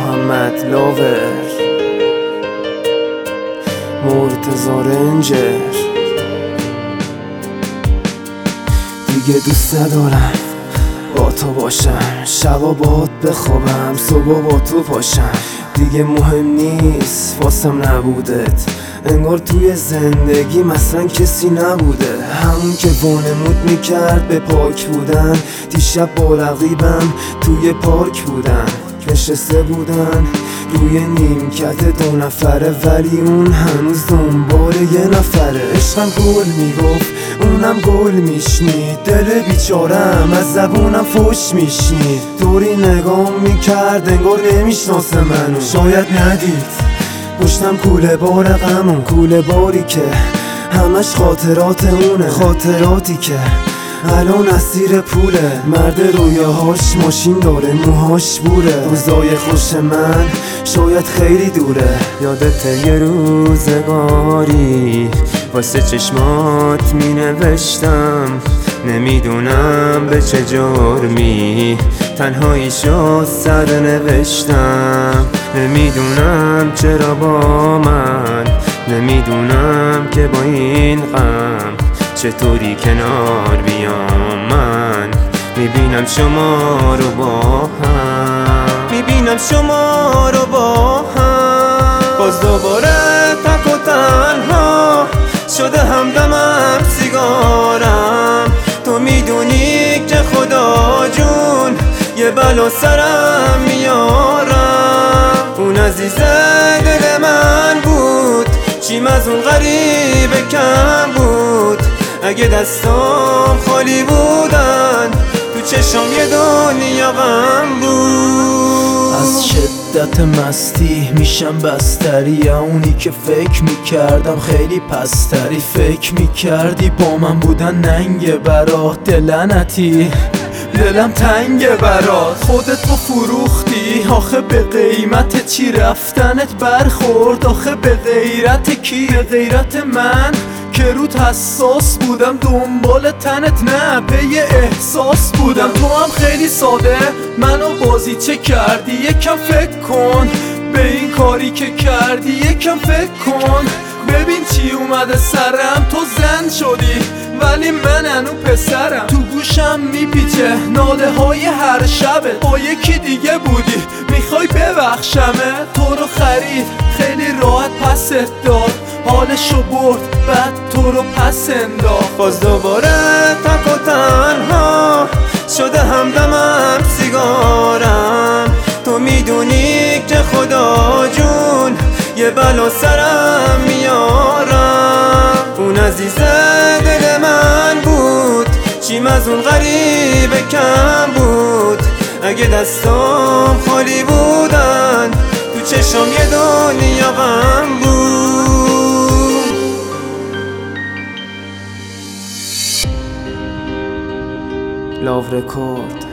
محمد لاور، مرتضی رنجر. دیگه دوست ندارم با تو باشم، شبا باهات بخوابم، صبح با تو پاشم. دیگه مهم نیست واسم نبودت، انگار توی زندگی مثلا کسی نبوده. همون که وانمود میکرد به پاک بودن، دیشب با رقیبم توی پارک بودن، نشسته بودن روی نیمکت دو نفره، ولی اون هنوز دنبال یه نفره. عشقم گل میگفت اونم گل میشنید، دل بیچارم از زبونم فوش میشنید. دوری نگاه میکرد انگار نمیشناسه منو، شاید ندید پشتم کوله بار غمون، کوله باری که همش خاطرات اونه، خاطراتی که الان اسیر پوله. مرد رویاهاش ماشین داره، موهاش بوره، روزای خوش من شاید خیلی دوره. یادت یه روزگاری واسه چشمات می نوشتم، نمیدونم به چه جرمی تنهایی شد سر نوشتم. نمیدونم چرا با من، نمیدونم که با این غم چطوری کنار بیام. من میبینم شما رو با هم، میبینم شما رو با هم، باز دوباره تک و تنها شده همدمم سیگارم. تو میدونی که خدا جون یه بلا سرم میارم. اون عزیز دل من بود، چیم از اون غریبه کم بود. اگه دستام خالی بودن، تو چشم یه دنیا غم بود. از شدت مستی میشم بستری، اونی که فکر میکردم خیلی پستری. فکر میکردی با من بودن ننگ برات، دلنتی دلم تنگ برات. خودت رو فروختی آخه به قیمت چی؟ رفتنت برخورد آخه به غیرت کی؟ به غیرت من که روت حساس بودم، دنبال تنت نه پی احساس بودم. تو هم خیلی ساده منو بازیچه کردی، یکم فکر کن به این کاری که کردی، یکم فکر کن ببین چی اومده سرم. تو زن شدی ولی من هنو پسرم، تو گوشم میپیچه ناله های هر شبت. با یکی دیگه بودی میخوای ببخشمه، تو رو خرید خیلی راحت پست داد، حالشو برد بعد تو رو پس انداخت. باز دوباره تک و تنها شده همدمم سیگارم. تو میدونی که خدا جون یه بلا سرم میارم. اون عزیز دل من بود، چیم از اون غریبه کم بود. اگه دستام خالی بودن، تو چشم یه دنیا غم بود. لاو رکورد.